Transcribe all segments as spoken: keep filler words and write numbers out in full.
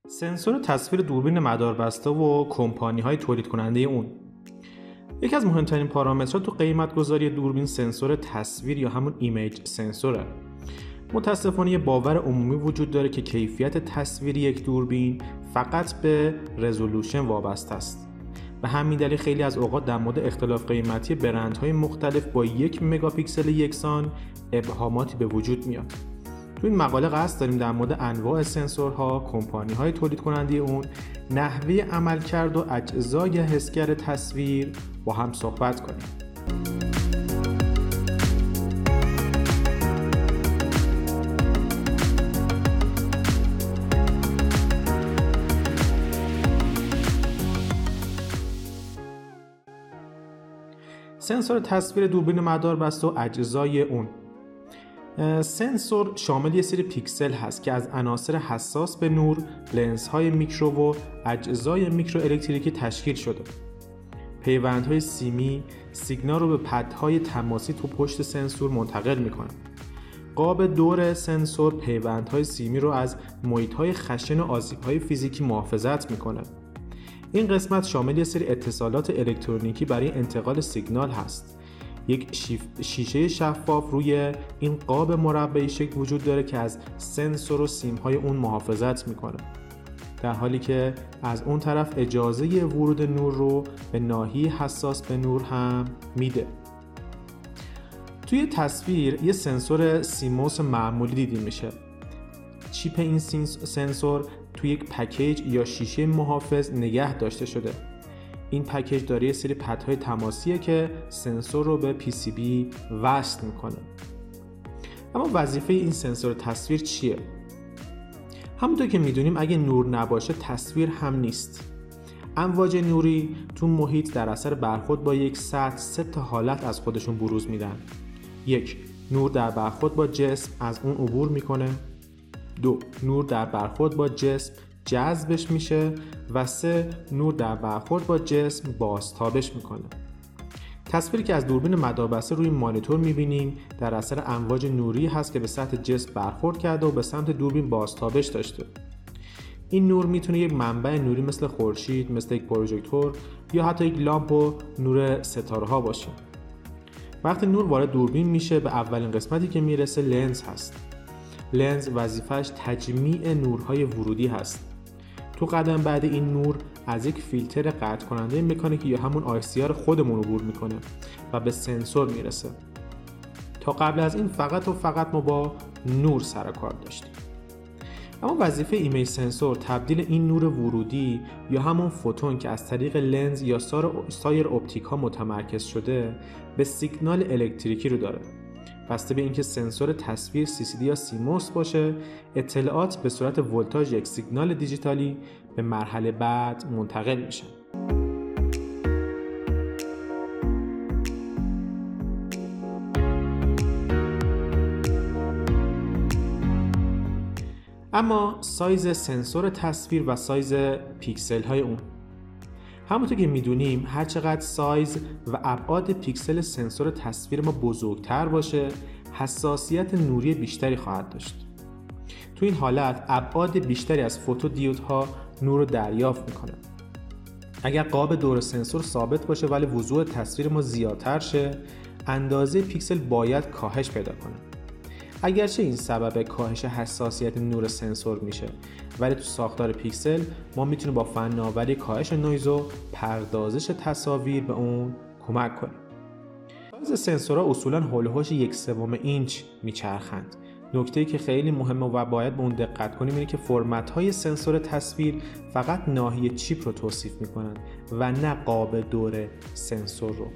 سنسور تصویر دوربین مداربسته و کمپانی‌های تولید کننده اون. یکی از مهمترین پارامترها تو قیمت گذاری دوربین سنسور تصویر یا همون ایمیج سنسوره. متاسفانه یه باور عمومی وجود داره که کیفیت تصویری یک دوربین فقط به رزولوشن وابسته است. به همین دلیل خیلی از اوقات در مورد اختلاف قیمتی برندهای مختلف با یک مگاپیکسل یکسان ابهاماتی به وجود میاد. تو این مقاله قصد داریم در مورد انواع سنسورها، کمپانی‌های تولید کننده اون، نحوه عملکرد و اجزای حسگر تصویر با هم صحبت کنیم. سنسور تصویر دوربین مداربسته و اجزای اون. سنسور شامل یه سری پیکسل هست که از عناصر حساس به نور، لنزهای میکرو و اجزای میکرو الکتریکی تشکیل شده. پیوندهای سیمی سیگنال رو به پدهای تماسی تو پشت سنسور منتقل میکنن. قاب دور سنسور پیوندهای سیمی رو از محیطهای خشن و آسیبهای فیزیکی محافظت میکنه. این قسمت شامل یه سری اتصالات الکترونیکی برای انتقال سیگنال هست. یک شیشه شفاف روی این قاب مربعی شکل وجود داره که از سنسور و سیم‌های اون محافظت میکنه، در حالی که از اون طرف اجازه ورود نور رو به ناحیه حساس به نور هم میده. توی تصویر یه سنسور سیموس معمولی دیده میشه. چیپ این سنسور توی یک پکیج یا شیشه محافظ نگه داشته شده. این پکیج داره یه سری پدهای تماسیه که سنسور رو به پی سی بی وصل میکنه. اما وظیفه این سنسور تصویر چیه؟ همونطور که میدونیم اگه نور نباشه تصویر هم نیست. امواج نوری تو محیط در اثر برخورد با یک سطح سه تا حالت از خودشون بروز میدن. یک، نور در برخورد با جسم از اون عبور میکنه. دو، نور در برخورد با جسم جذبش میشه. و سه، نور در برخورد با جسم بازتابش میکنه. تصویری که از دوربین مداربسته روی مانیتور میبینیم در اثر امواج نوری هست که به سطح جسم برخورد کرده و به سمت دوربین بازتابش داشته. این نور میتونه یک منبع نوری مثل خورشید، مثل یک پروژکتور یا حتی یک لامپ و نور ستاره ها باشه. وقتی نور وارد دوربین میشه به اولین قسمتی که میرسه لنز هست. لنز وظیفه‌اش تجمیع نورهای ورودی هست. تو قدم بعد این نور از یک فیلتر قطع کننده مکانیکی یا همون آی سی آر خودمون عبور میکنه و به سنسور میرسه. تا قبل از این فقط و فقط ما با نور سر کار داشتیم. اما وظیفه ایمیج سنسور تبدیل این نور ورودی یا همون فوتون که از طریق لنز یا سایر اپتیک ها متمرکز شده به سیگنال الکتریکی رو داره. بسته به اینکه سنسور تصویر سی سی دی یا سیموس باشه، اطلاعات به صورت ولتاژ یک سیگنال دیجیتالی به مرحله بعد منتقل میشن. اما سایز سنسور تصویر و سایز پیکسل های اون. همونطور که میدونیم هر چقدر سایز و ابعاد پیکسل سنسور تصویر ما بزرگتر باشه، حساسیت نوری بیشتری خواهد داشت. تو این حالت ابعاد بیشتری از فوتودیودها نور رو دریافت میکنه. اگر قاب دور سنسور ثابت باشه ولی وضوح تصویر ما زیادتر شه، اندازه پیکسل باید کاهش پیدا کنه. اگرچه این سبب کاهش حساسیت نور سنسور میشه، ولی تو ساختار پیکسل ما میتونیم با فناوری کاهش نویز و پردازش تصاویر به اون کمک کنیم. سایز سنسورها اصولاً هول و هوش یک سوم اینچ میچرخند. نکته‌ای که خیلی مهمه و باید به اون دقت کنیم اینه که فرمت‌های سنسور تصویر فقط ناحیه چیپ رو توصیف میکنن و نه قاب دور سنسور رو.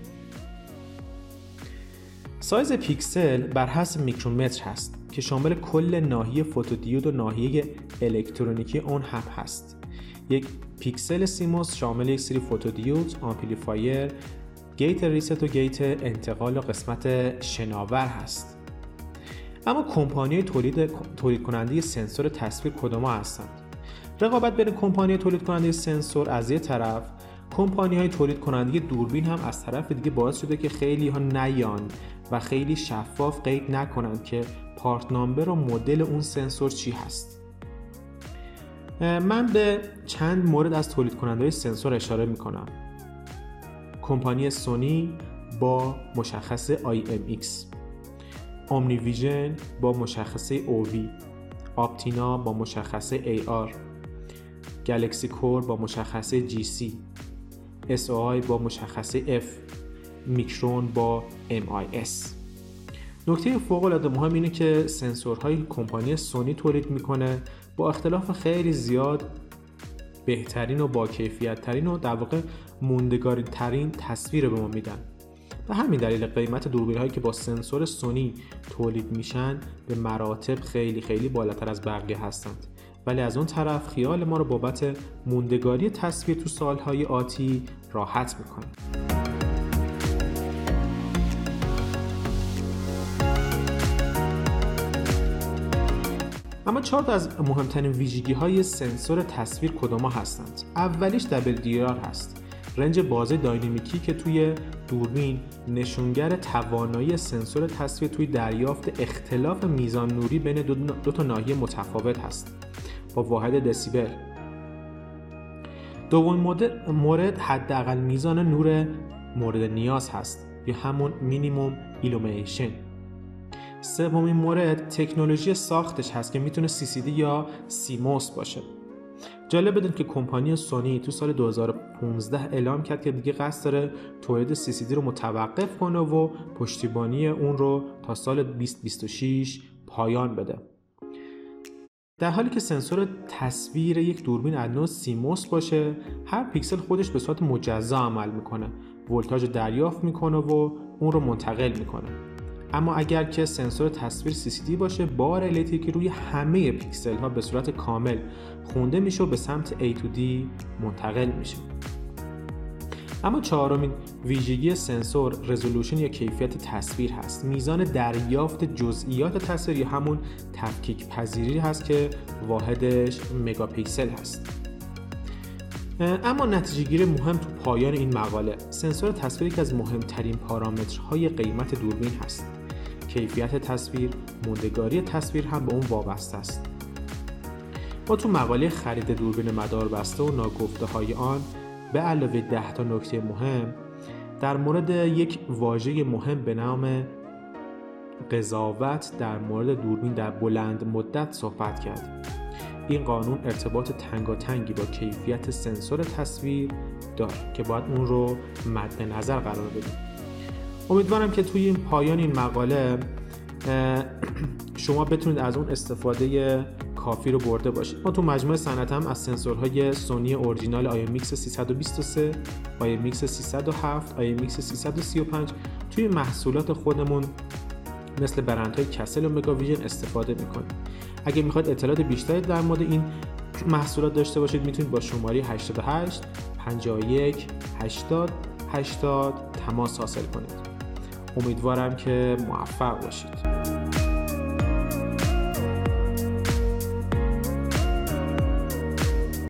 سایز پیکسل بر حسب میکرومتر هست که شامل کل ناحیه فوتودیود و ناحیه الکترونیکی اون هم هست. یک پیکسل سیموس شامل یک سری فوتودیود، آمپلیفایر، گیت ریست و گیت انتقال و قسمت شناور هست. اما کمپانی تولید تولید کننده سنسور تصویر کدوما هستند؟ رقابت بین کمپانی تولید کننده سنسور از یک طرف، کمپانی‌های تولید کننده دوربین هم از طرف دیگه باعث شده که خیلی ها نیان و خیلی شفاف قید نکنند که پارت نامبر و مدل اون سنسور چی هست. من به چند مورد از تولید کننده‌های سنسور اشاره میکنم. کمپانی سونی با مشخصه آی ام ایکس، اومنی ویژن با مشخصه او وی، آپتینا با مشخصه ای آر، گلکسی کور با مشخصه جی سی، اس او آی با مشخصه اف، میکرون با ام آی اس. نکته فوق‌العاده مهم اینه که سنسورهای کمپانی سونی تولید میکنه با اختلاف خیلی زیاد بهترین و با کیفیت ترین و در واقع موندگاری ترین تصویر به ما میدن. به همین دلیل قیمت دوربین هایی که با سنسور سونی تولید میشن به مراتب خیلی خیلی بالاتر از بقیه هستند، ولی از اون طرف خیال ما رو بابت موندگاری تصویر تو سالهای آتی راحت میکنه. اما چهار تا از مهمترین ویژگی های سنسور تصویر کدوم هستند؟ اولیش دبل دی آر هست، رنج بازه داینامیکی که توی دوربین نشونگر توانایی سنسور تصویر توی دریافت اختلاف میزان نوری بین دو, دو تا ناحیه متفاوت هست با واحد دسیبل. دومین مورد حداقل میزان نور مورد نیاز هست یا همون مینیموم ایلومینیشن. سومین مورد تکنولوژی ساختش هست که میتونه سی سی دی یا سیموس باشه. جالب بدونید که کمپانی سونی تو سال دو هزار و پانزده اعلام کرد که دیگه قصد داره تولید سی سی دی رو متوقف کنه و پشتیبانی اون رو تا سال بیست بیست و شش پایان بده. در حالی که سنسور تصویر یک دوربین از نوع سیموس باشه، هر پیکسل خودش به صورت مجزا عمل میکنه، ولتاژ دریافت میکنه و اون رو منتقل میکنه. اما اگر که سنسور تصویر سی سی دی باشه، بار الکتریکی روی همه پیکسل ها به صورت کامل خونده میشه و به سمت ای تو دی منتقل میشه. اما چهارمین ویژگی سنسور رزولوشن یا کیفیت تصویر هست. میزان دریافت جزئیات تصویر یا همون تفکیک پذیری هست که واحدش مگاپیکسل هست. اما نتیجه گیری مهم تو پایان این مقاله، سنسور تصویر یکی از مهمترین پارامترهای قیمت دوربین هست. کیفیت تصویر، موندگاری تصویر هم به اون وابسته است. ما تو مقاله خرید دوربین مداربسته و ناگفته های آن به علاوه ده تا نکته مهم در مورد یک واژه مهم به نام قضاوت در مورد دوربین در بلند مدت صحبت کرد. این قانون ارتباط تنگاتنگی با کیفیت سنسور تصویر داره که باید اون رو مد نظر قرار بدیم. امیدوارم که توی این پایان این مقاله شما بتونید از اون استفاده کافی رو برده باشید. ما تو مجموعه صنعت هم از سنسورهای سونی اورجینال آی ام ایکس سیصد و بیست و سه، آی ام ایکس سیصد و هفت، آی ام ایکس سیصد و سی و پنج توی محصولات خودمون مثل برندهای کسل و مگاویژن استفاده میکنیم. اگه میخواید اطلاعات بیشتری در مورد این محصولات داشته باشید، میتونید با شماره هشتاد و هشت پنجاه و یک هشتاد هشتاد تماس حاصل کنید. امیدوارم که موفق باشید.